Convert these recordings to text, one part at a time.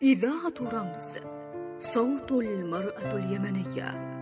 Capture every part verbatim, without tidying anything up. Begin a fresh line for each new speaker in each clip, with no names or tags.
إذاعة رمز، صوت المرأة اليمنية.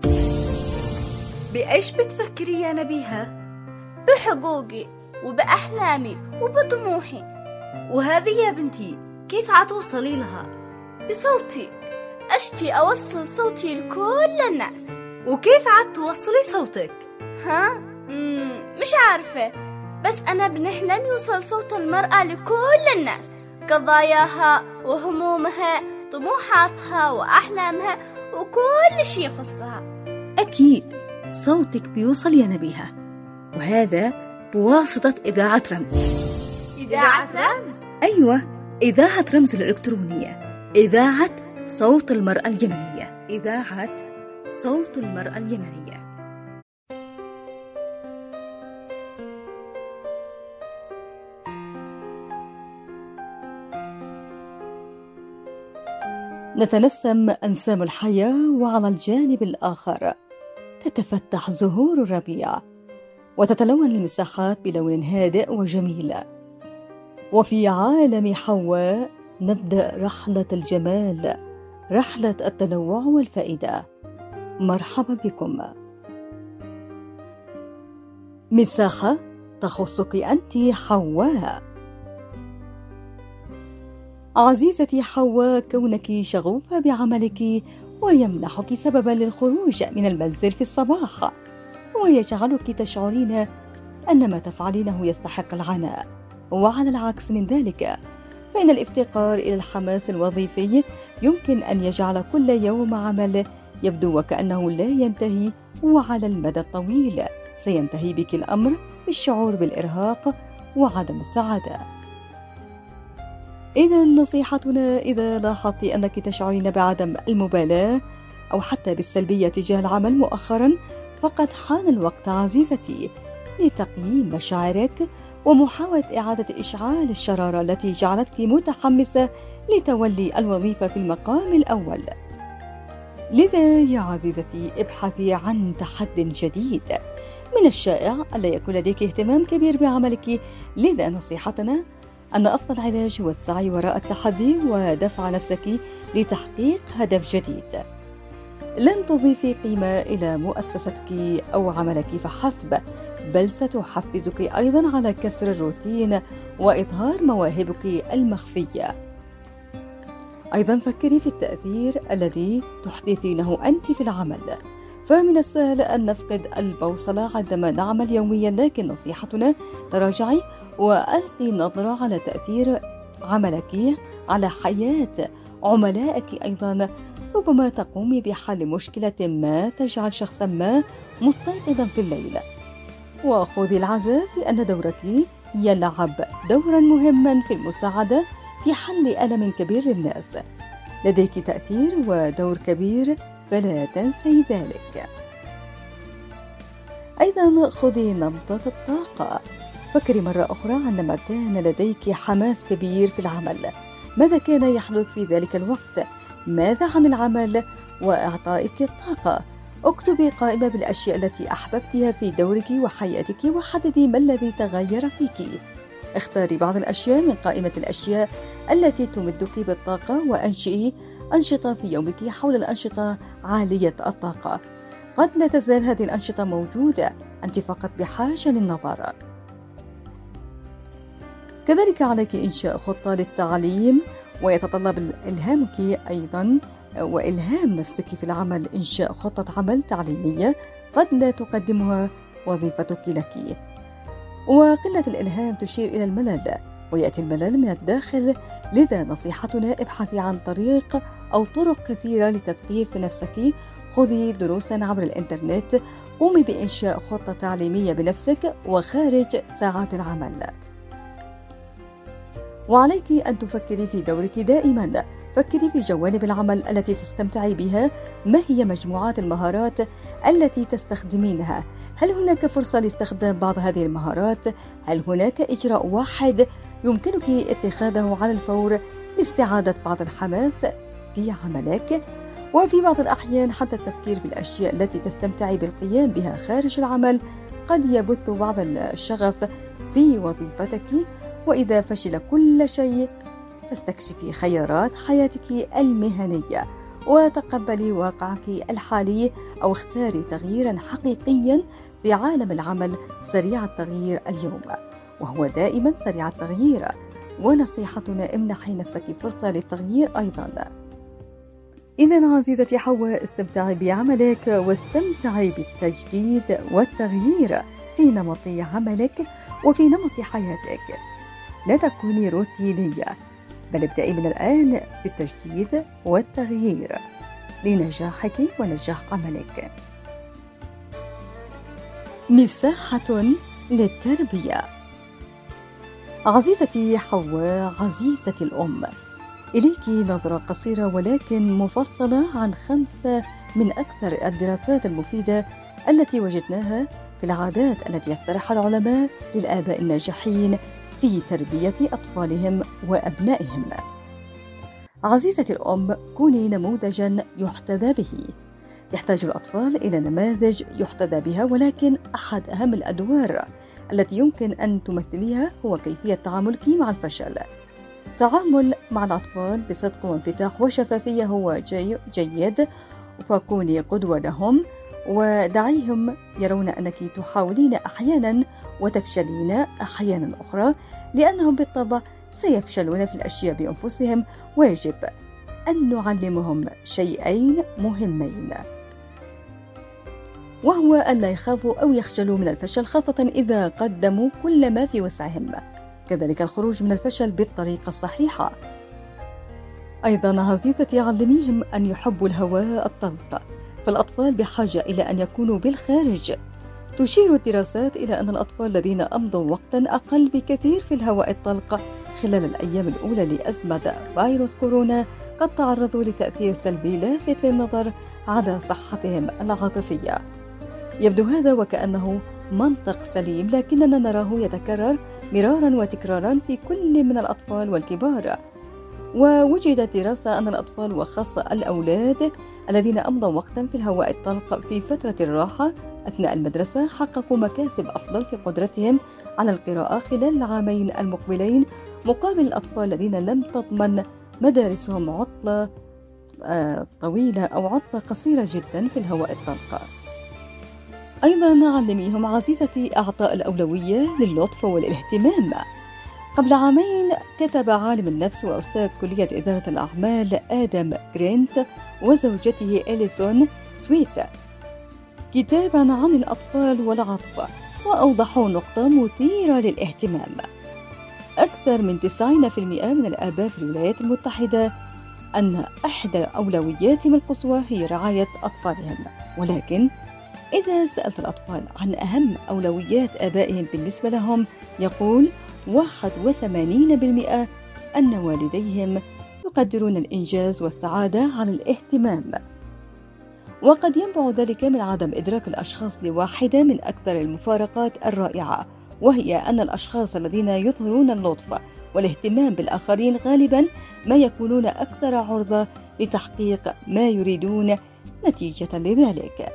بإيش بتفكري يا نبيهة؟
بحقوقي وبأحلامي وبطموحي.
وهذه يا بنتي كيف عتوصلي لها؟
بصوتي، أشتي أوصل صوتي لكل الناس.
وكيف عتوصلي صوتك؟
ها؟ مم مش عارفة، بس أنا بنحلم يوصل صوت المرأة لكل الناس، قضاياها وهمومها، طموحاتها وأحلامها وكل شيء يخصها.
أكيد صوتك بيوصل يا نبيهة، وهذا بواسطة إذاعة رمز.
إذاعة رمز؟
أيوة، إذاعة رمز الإلكترونية، إذاعة صوت المرأة اليمنية، إذاعة صوت المرأة اليمنية. نتنسم أنسام الحياة، وعلى الجانب الآخر تتفتح زهور الربيع وتتلون المساحات بلون هادئ وجميل. وفي عالم حواء نبدأ رحلة الجمال، رحلة التنوع والفائدة. مرحبا بكم. مساحة تخصك أنت حواء. عزيزتي حواء، كونك شغوفة بعملك ويمنحك سببا للخروج من المنزل في الصباح، ويجعلك تشعرين أن ما تفعلينه يستحق العناء. وعلى العكس من ذلك، فإن الافتقار إلى الحماس الوظيفي يمكن أن يجعل كل يوم عمل يبدو وكأنه لا ينتهي، وعلى المدى الطويل سينتهي بك الأمر بالشعور بالإرهاق وعدم السعادة. إذا نصيحتنا، إذا لاحظت أنك تشعرين بعدم المبالاة أو حتى بالسلبية تجاه العمل مؤخرا، فقد حان الوقت عزيزتي لتقييم مشاعرك ومحاولة إعادة إشعال الشرارة التي جعلتك متحمسة لتولي الوظيفة في المقام الأول. لذا يا عزيزتي ابحثي عن تحد جديد. من الشائع ألا يكون لديك اهتمام كبير بعملك، لذا نصيحتنا أن أفضل علاج هو السعي وراء التحدي ودفع نفسك لتحقيق هدف جديد. لن تضيفي قيمة إلى مؤسستك أو عملك فحسب، بل ستحفزك أيضا على كسر الروتين وإظهار مواهبك المخفية. أيضا فكري في التأثير الذي تحدثينه أنت في العمل، فمن السهل أن نفقد البوصلة عندما نعمل يوميا، لكن نصيحتنا تراجعي وألقي نظرة على تأثير عملك على حياة عملائك. أيضا ربما تقومي بحل مشكلة ما تجعل شخصا ما مستيقظا في الليل، وخذي العزاء لأن دورك يلعب دورا مهما في المساعدة في حل ألم كبير للناس. لديك تأثير ودور كبير، فلا تنسي ذلك. أيضا خذي نبضة الطاقة. فكري مرة أخرى عندما كان لديك حماس كبير في العمل، ماذا كان يحدث في ذلك الوقت؟ ماذا عن العمل وإعطائك الطاقة؟ اكتبي قائمة بالأشياء التي أحببتها في دورك وحياتك، وحددي ما الذي تغير فيك. اختاري بعض الأشياء من قائمة الأشياء التي تمدك بالطاقة، وأنشئي أنشطة في يومك حول الأنشطة عالية الطاقة. قد لا تزال هذه الأنشطة موجودة، أنت فقط بحاجة للنظر. كذلك عليك إنشاء خطة للتعليم، ويتطلب إلهامك أيضا وإلهام نفسك في العمل إنشاء خطة عمل تعليمية قد لا تقدمها وظيفتك لك. وقلة الإلهام تشير إلى الملل، ويأتي الملل من الداخل. لذا نصيحتنا ابحثي عن طريق أو طرق كثيرة لتثقيف نفسك. خذي دروسا عبر الإنترنت، قومي بإنشاء خطة تعليمية بنفسك وخارج ساعات العمل. وعليك أن تفكري في دورك دائما. فكري في جوانب العمل التي تستمتعي بها. ما هي مجموعات المهارات التي تستخدمينها؟ هل هناك فرصة لاستخدام بعض هذه المهارات؟ هل هناك إجراء واحد يمكنك اتخاذه على الفور لاستعادة بعض الحماس في عملك؟ وفي بعض الأحيان حتى التفكير في الأشياء التي تستمتعي بالقيام بها خارج العمل قد يبث بعض الشغف في وظيفتك. وإذا فشل كل شيء فاستكشفي خيارات حياتك المهنية وتقبلي واقعك الحالي، أو اختاري تغييرا حقيقيا في عالم العمل سريع التغيير اليوم، وهو دائما سريع التغيير. ونصيحتنا امنحي نفسك فرصة للتغيير أيضا. إذا عزيزتي حواء، استمتعي بعملك واستمتعي بالتجديد والتغيير في نمط عملك وفي نمط حياتك. لا تكوني روتينية، بل ابدأي من الآن بالتجديد والتغيير لنجاحك ونجاح عملك. مساحة للتربية. عزيزتي حواء، عزيزتي الأم، إليك نظرة قصيرة ولكن مفصلة عن خمسة من أكثر الدراسات المفيدة التي وجدناها في العادات التي يقترحها العلماء للآباء الناجحين في تربية أطفالهم وأبنائهم. عزيزتي الأم، كوني نموذجا يحتذى به. يحتاج الأطفال إلى نماذج يحتذى بها، ولكن أحد أهم الأدوار التي يمكن أن تمثليها هو كيفية تعاملك مع الفشل. التعامل مع الأطفال بصدق وانفتاح وشفافية هو جي جيد، فكوني قدوة لهم ودعيهم يرون أنك تحاولين أحيانا وتفشلين أحيانا أخرى، لأنهم بالطبع سيفشلون في الأشياء بأنفسهم، ويجب أن نعلمهم شيئين مهمين، وهو أن لا يخافوا أو يخجلوا من الفشل، خاصة إذا قدموا كل ما في وسعهم. كذلك الخروج من الفشل بالطريقة الصحيحة. أيضا عزيزتي، علميهم أن يحبوا الهواء الطلق، فالأطفال بحاجة إلى أن يكونوا بالخارج. تشير الدراسات إلى أن الأطفال الذين أمضوا وقتا أقل بكثير في الهواء الطلق خلال الأيام الأولى لأزمة فيروس كورونا قد تعرضوا لتأثير سلبي لافت للنظر على صحتهم العاطفية. يبدو هذا وكأنه منطق سليم، لكننا نراه يتكرر مرارا وتكرارا في كل من الأطفال والكبار. ووجدت دراسة أن الأطفال وخاصة الأولاد الذين أمضوا وقتا في الهواء الطلق في فترة الراحة أثناء المدرسة حققوا مكاسب أفضل في قدرتهم على القراءة خلال العامين المقبلين، مقابل الأطفال الذين لم تضمن مدارسهم عطلة طويلة أو عطلة قصيرة جدا في الهواء الطلق. أيضا علميهم عزيزتي أعطاء الأولوية للطف والاهتمام. قبل عامين كتب عالم النفس وأستاذ كلية إدارة الأعمال آدم جرينت وزوجته إليسون سويت كتابا عن الأطفال والعطف، وأوضحوا نقطة مثيرة للاهتمام. أكثر من تسعين بالمئة من الآباء في الولايات المتحدة أن إحدى أولوياتهم القصوى هي رعاية أطفالهم، ولكن إذا سألت الأطفال عن أهم أولويات آبائهم بالنسبة لهم، يقول واحد وثمانين بالمئة أن والديهم يقدرون الإنجاز والسعادة على الاهتمام. وقد ينبع ذلك من عدم إدراك الأشخاص لواحدة من أكثر المفارقات الرائعة، وهي أن الأشخاص الذين يظهرون اللطف والاهتمام بالآخرين غالبا ما يكونون أكثر عرضة لتحقيق ما يريدون نتيجة لذلك.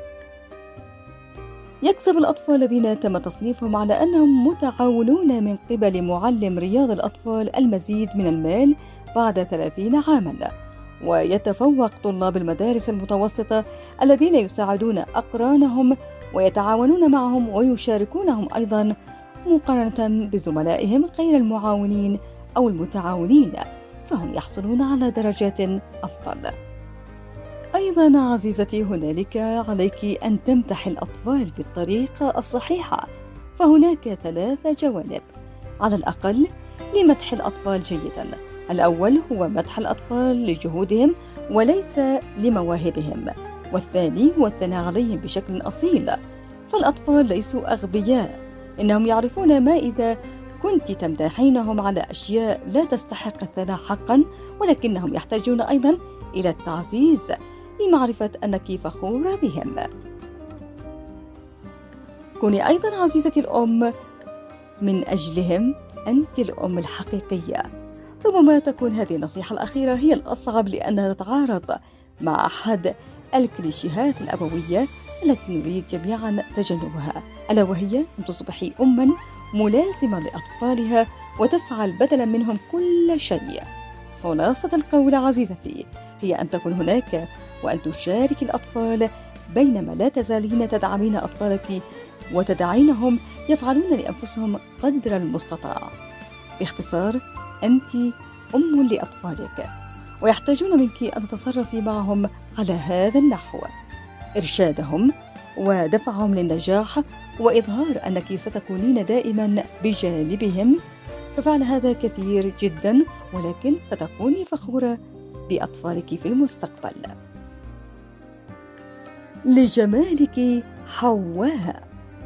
يكسب الأطفال الذين تم تصنيفهم على أنهم متعاونون من قبل معلم رياض الأطفال المزيد من المال بعد ثلاثين عاما، ويتفوق طلاب المدارس المتوسطة الذين يساعدون أقرانهم ويتعاونون معهم ويشاركونهم أيضا مقارنة بزملائهم غير المعاونين أو المتعاونين، فهم يحصلون على درجات أفضل. أيضا عزيزتي، هنالك عليك أن تمتحي الأطفال بالطريقة الصحيحة، فهناك ثلاث جوانب على الأقل لمدح الأطفال جيدا. الأول هو مدح الأطفال لجهودهم وليس لمواهبهم، والثاني هو الثناء عليهم بشكل أصيل، فالأطفال ليسوا أغبياء، إنهم يعرفون ما إذا كنت تمدحينهم على أشياء لا تستحق الثناء حقا، ولكنهم يحتاجون أيضا إلى التعزيز لمعرفة أنك فخورة بهم. كوني أيضا عزيزتي الأم من أجلهم، أنت الأم الحقيقية. ربما تكون هذه النصيحة الأخيرة هي الأصعب، لأنها تتعارض مع أحد الكليشيهات الأبوية التي نريد جميعا تجنبها، ألا وهي أن تصبحي أما ملازمة لأطفالها وتفعل بدلا منهم كل شيء. خلاصة القول عزيزتي هي أن تكون هناك وأن تشارك الأطفال، بينما لا تزالين تدعمين أطفالك وتدعينهم يفعلون لأنفسهم قدر المستطاع. باختصار، أنت أم لأطفالك ويحتاجون منك أن تتصرفي معهم على هذا النحو، إرشادهم ودفعهم للنجاح وإظهار أنك ستكونين دائما بجانبهم. ففعل هذا كثير جدا، ولكن ستكوني فخورة بأطفالك في المستقبل. لجمالك حواء.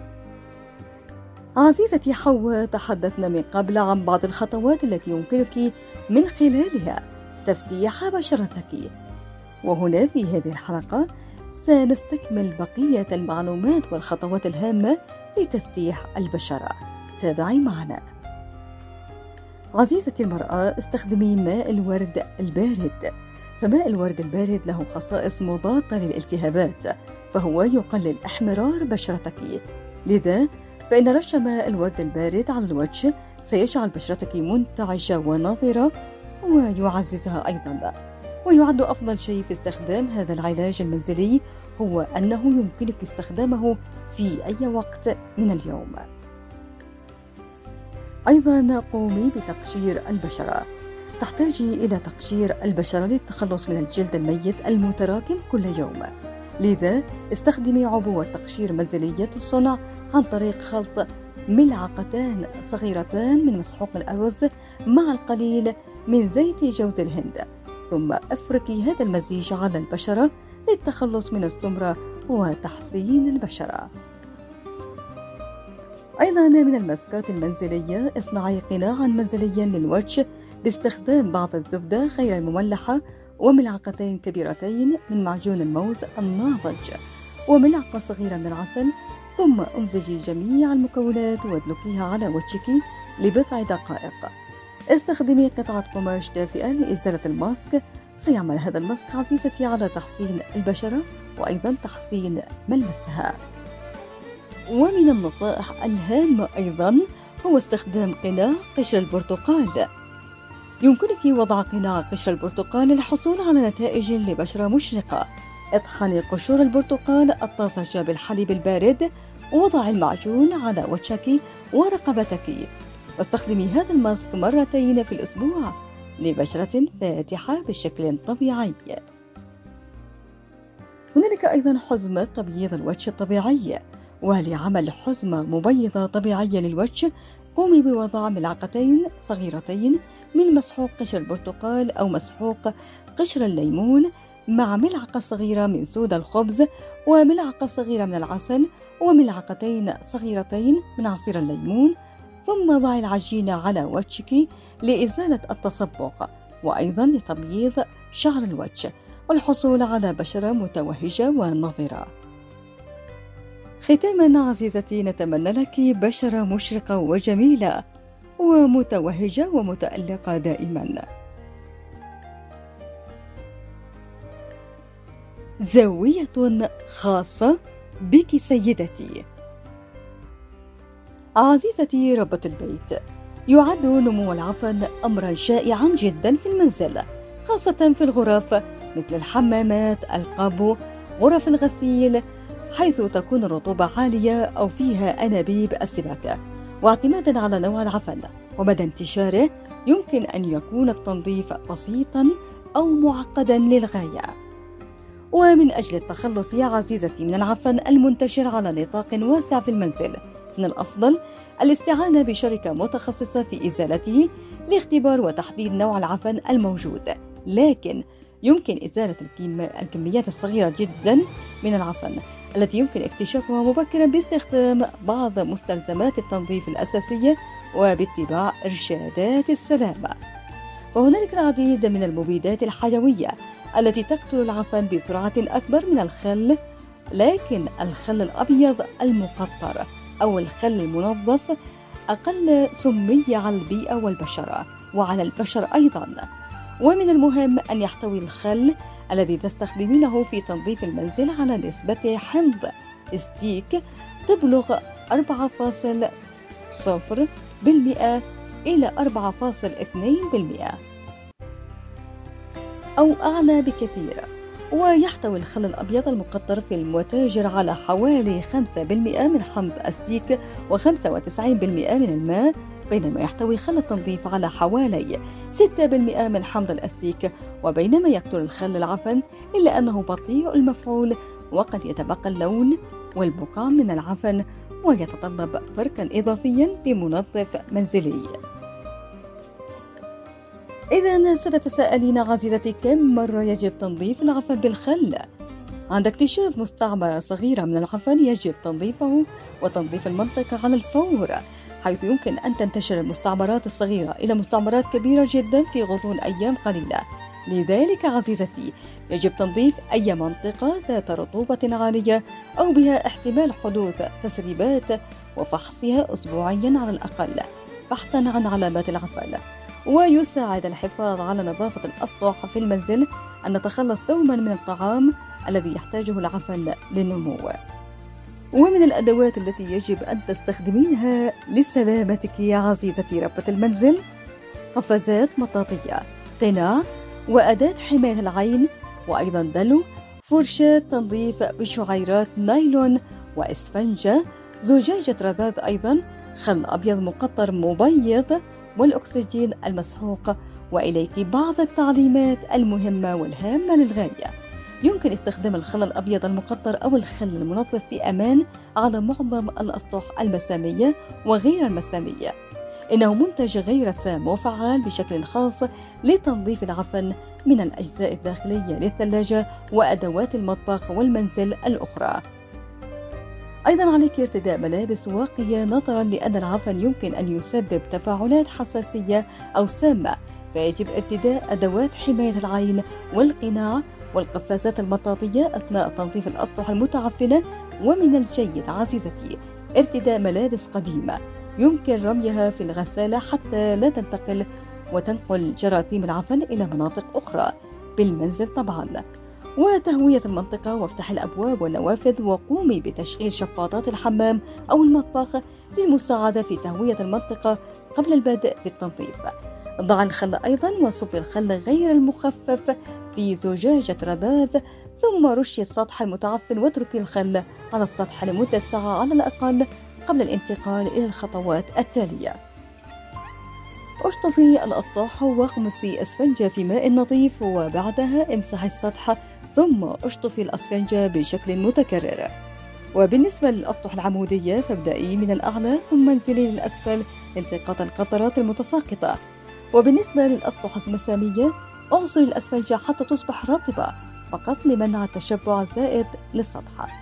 عزيزتي حواء، تحدثنا من قبل عن بعض الخطوات التي يمكنك من خلالها تفتيح بشرتك، وهنا في هذه الحلقة سنستكمل بقية المعلومات والخطوات الهامة لتفتيح البشرة. تابعي معنا. عزيزتي المرأة، استخدمي ماء الورد البارد، فماء الورد البارد له خصائص مضادة للالتهابات، فهو يقلل احمرار بشرتك. لذا فإن رش ماء الورد البارد على الوجه سيجعل بشرتك منتعشة وناضرة ويعززها أيضا. ويعد أفضل شيء في استخدام هذا العلاج المنزلي هو أنه يمكنك استخدامه في أي وقت من اليوم. أيضا قومي بتقشير البشرة. تحتاجي إلى تقشير البشرة للتخلص من الجلد الميت المتراكم كل يوم. لذا استخدمي عبوة تقشير منزلية الصنع عن طريق خلط ملعقتان صغيرتان من مسحوق الأرز مع القليل من زيت جوز الهند، ثم افركي هذا المزيج على البشرة للتخلص من السمرة وتحسين البشرة. أيضا من الماسكات المنزلية، اصنعي قناعا منزليا للوجه باستخدام بعض الزبدة غير المملحة وملعقتين كبيرتين من معجون الموز الناضج وملعقة صغيرة من العسل، ثم امزجي جميع المكونات وادلكيها على وجهك لبضع دقائق. استخدمي قطعة قماش دافئة لإزالة الماسك. سيعمل هذا الماسك عزيزتي على تحسين البشرة وأيضا تحسين ملمسها. ومن النصائح الهامة أيضا هو استخدام قناع قشر البرتقال. يمكنك وضع قناع قشر البرتقال للحصول على نتائج لبشرة مشرقة. اطحني قشور البرتقال الطازجة بالحليب البارد ووضعي المعجون على وجهك ورقبتك، واستخدمي هذا الماسك مرتين في الأسبوع لبشرة فاتحة بشكل طبيعي. هنالك أيضا حزمة تبييض الوجه الطبيعي، ولعمل حزمة مبيضة طبيعية للوجه قومي بوضع ملعقتين صغيرتين من مسحوق قشر البرتقال أو مسحوق قشر الليمون مع ملعقة صغيرة من سودا الخبز وملعقة صغيرة من العسل وملعقتين صغيرتين من عصير الليمون، ثم ضعي العجينة على وجهك لإزالة التصبغ وأيضا لتبييض شعر الوجه والحصول على بشرة متوهجة ونضرة. ختاما عزيزتي، نتمنى لك بشرة مشرقة وجميلة ومتوهجة ومتألقة دائما. زاوية خاصة بك سيدتي. عزيزتي ربة البيت، يعد نمو العفن أمرا شائعا جدا في المنزل، خاصة في الغرف مثل الحمامات، القابو، غرف الغسيل، حيث تكون الرطوبة عالية أو فيها أنابيب السباكة. واعتمادا على نوع العفن ومدى انتشاره يمكن أن يكون التنظيف بسيطا أو معقدا للغاية. ومن أجل التخلص يا عزيزتي من العفن المنتشر على نطاق واسع في المنزل، من الأفضل الاستعانة بشركة متخصصة في إزالته لاختبار وتحديد نوع العفن الموجود. لكن يمكن إزالة الكميات الصغيرة جدا من العفن التي يمكن اكتشافها مبكرا باستخدام بعض مستلزمات التنظيف الأساسية وباتباع إرشادات السلامة. وهنالك العديد من المبيدات الحيوية التي تقتل العفن بسرعة أكبر من الخل، لكن الخل الأبيض المقطر أو الخل المنظف أقل سمية على البيئة والبشرة وعلى البشر أيضا. ومن المهم أن يحتوي الخل الذي تستخدمينه في تنظيف المنزل على نسبة حمض ستيك تبلغ أربعة فاصلة صفر بالمئة إلى أربعة فاصلة اثنين بالمئة. أو أعلى بكثير. ويحتوي الخل الأبيض المقطر في المتاجر على حوالي خمسة بالمئة من حمض السيك وخمسة وتسعين بالمئة من الماء، بينما يحتوي خل التنظيف على حوالي ستة بالمئة من حمض الأستيك. وبينما يقتل الخل العفن إلا أنه بطيء المفعول، وقد يتبقى اللون والبقع من العفن، ويتطلب فركا إضافيا بمنظف منزلي. إذا ستتساءلين عزيزتي كم مرة يجب تنظيف العفن بالخل؟ عند اكتشاف مستعمرة صغيرة من العفن يجب تنظيفه وتنظيف المنطقة على الفور، حيث يمكن أن تنتشر المستعمرات الصغيرة إلى مستعمرات كبيرة جدا في غضون أيام قليلة. لذلك عزيزتي يجب تنظيف أي منطقة ذات رطوبة عالية أو بها احتمال حدوث تسريبات، وفحصها أسبوعيا على الأقل بحثا عن علامات العفن. ويساعد الحفاظ على نظافة الأسطح في المنزل أن نتخلص دوما من الطعام الذي يحتاجه العفن للنمو. ومن الأدوات التي يجب أن تستخدمينها لسلامتك يا عزيزتي ربة المنزل: قفازات مطاطية، قناع، وأداة حماية العين، وأيضا دلو، فرشاة تنظيف بشعيرات نايلون، وإسفنجة، زجاجة رذاذ، أيضا خل أبيض مقطر مبيض، والأكسجين المسحوق. وإليك بعض التعليمات المهمة والهامة للغاية. يمكن استخدام الخل الأبيض المقطر أو الخل المنظف بأمان على معظم الأسطح المسامية وغير المسامية. إنه منتج غير سام وفعال بشكل خاص لتنظيف العفن من الأجزاء الداخلية للثلاجة وأدوات المطبخ والمنزل الأخرى. أيضا عليك ارتداء ملابس واقية نظرا لأن العفن يمكن أن يسبب تفاعلات حساسية أو سامة، فيجب ارتداء أدوات حماية العين والقناع والقفازات المطاطية أثناء تنظيف الأسطح المتعفنة. ومن الجيد عزيزتي ارتداء ملابس قديمة يمكن رميها في الغسالة حتى لا تنتقل وتنقل جراثيم العفن إلى مناطق أخرى بالمنزل طبعا. وتهوية المنطقة وافتح الأبواب والنوافذ، وقومي بتشغيل شفاطات الحمام أو المطبخ للمساعدة في تهوية المنطقة قبل البدء في التنظيف. ضع الخل أيضا وصب الخل غير المخفف في زجاجة رذاذ، ثم رشي السطح المتعفن واتركي الخل على السطح لمدة ساعة على الأقل قبل الانتقال إلى الخطوات التالية. اشطفي الأسطح واغمسي أسفنجة في ماء نظيف، وبعدها امسحي السطح ثم اشطفي الأسفنجة بشكل متكرر. وبالنسبة للأسطح العمودية فابدأي من الأعلى ثم انزلي للأسفل لالتقاط القطرات المتساقطة. وبالنسبة للأسطح المسامية اعصري الأسفنجة حتى تصبح رطبة فقط لمنع التشبع الزائد للسطح.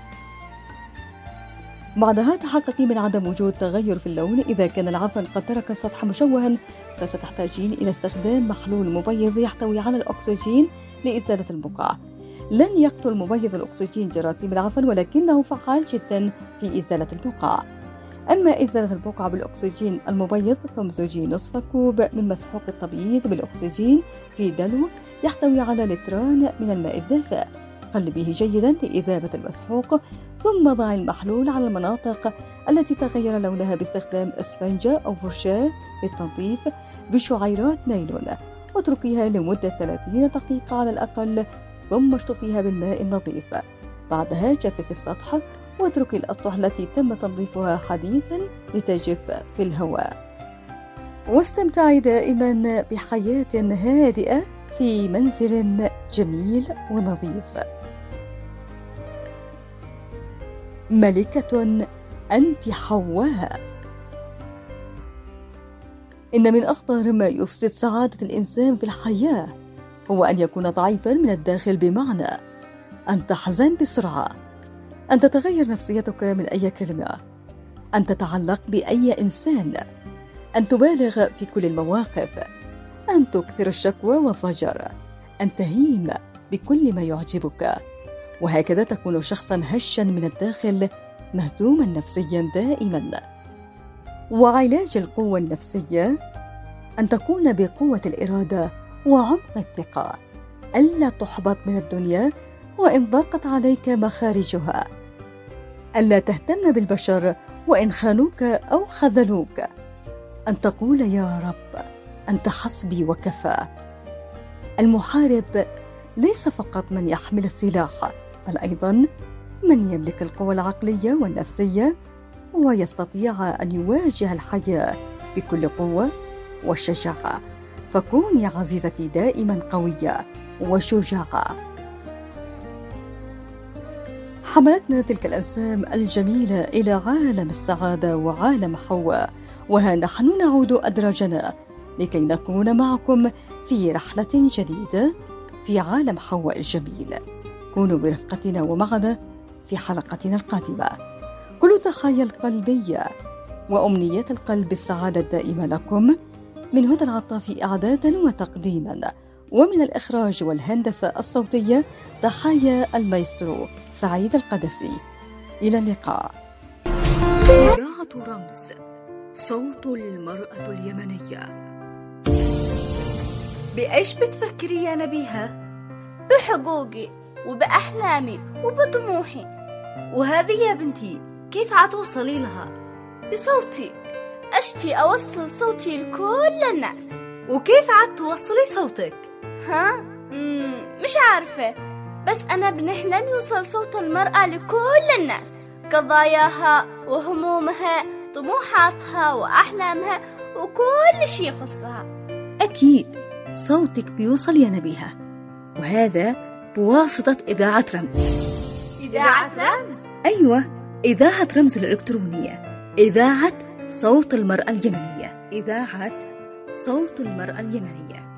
بعدها تحققي من عدم وجود تغير في اللون. إذا كان العفن قد ترك السطح مشوها فستحتاجين إلى استخدام محلول مبيض يحتوي على الأكسجين لإزالة البقع. لن يقتل مبيض الأكسجين جراثيم العفن، ولكنه فعال جدا في إزالة البقع. أما إزالة البقع بالأكسجين المبيض فامزجي نصف كوب من مسحوق التبييض بالأكسجين في دلو يحتوي على لتران من الماء الدافئ. قلبيه جيدا لإذابة المسحوق، ثم ضعي المحلول على المناطق التي تغير لونها باستخدام اسفنجة أو فرشاة للتنظيف بشعيرات نايلون، واتركيها لمدة ثلاثين دقيقة على الأقل، ثم اشطفيها بالماء النظيف. بعدها جففي السطح واتركي الأسطح التي تم تنظيفها حديثا لتجف في الهواء. واستمتعي دائما بحياة هادئة في منزل جميل ونظيف. ملكة أنت حواء. إن من أخطر ما يفسد سعادة الإنسان في الحياة هو أن يكون ضعيفا من الداخل، بمعنى أن تحزن بسرعة، أن تتغير نفسيتك من أي كلمة، أن تتعلق بأي إنسان، أن تبالغ في كل المواقف، أن تكثر الشكوى والضجر، أن تهيم بكل ما يعجبك، وهكذا تكون شخصا هشا من الداخل، مهزوما نفسيا دائما. وعلاج القوة النفسية أن تكون بقوة الإرادة وعمق الثقة، ألا تحبط من الدنيا وإن ضاقت عليك مخارجها، ألا تهتم بالبشر وإن خانوك أو خذلوك، أن تقول يا رب أنت حسبي وكفى. المحارب ليس فقط من يحمل السلاح، بل أيضا من يملك القوى العقلية والنفسية ويستطيع أن يواجه الحياة بكل قوة والشجاعة. فكوني عزيزتي دائما قوية وشجاعة. حملتنا تلك الأنسام الجميلة إلى عالم السعادة وعالم حواء، وها نحن نعود أدراجنا لكي نكون معكم في رحلة جديدة في عالم حواء الجميل. كونوا برفقتنا ومعنا في حلقتنا القادمة. كل تحايا القلبية وأمنيات القلب السعادة الدائمة لكم من هدى العطافي إعدادا وتقديما، ومن الإخراج والهندسة الصوتية تحايا المايسترو سعيد القدسي. إلى اللقاء. إذاعة رمز، صوت المرأة اليمنية.
بإيش بتفكري يا نبيهة؟
بحقوقي وبأحلامي وبطموحي.
وهذه يا بنتي كيف عتوصلي لها؟
بصوتي، أشتي أوصل صوتي لكل الناس.
وكيف عاد توصلي صوتك؟
ها؟ مم مش عارفة، بس أنا بنحلم يوصل صوت المرأة لكل الناس، قضاياها وهمومها، طموحاتها وأحلامها وكل شيء يخصها.
أكيد صوتك بيوصل يا نبيهة، وهذا بواسطة إذاعة رمز.
إذاعة رمز؟
أيوة، إذاعة رمز الإلكترونية، إذاعة صوت المرأة اليمنية، إذاعة صوت المرأة اليمنية.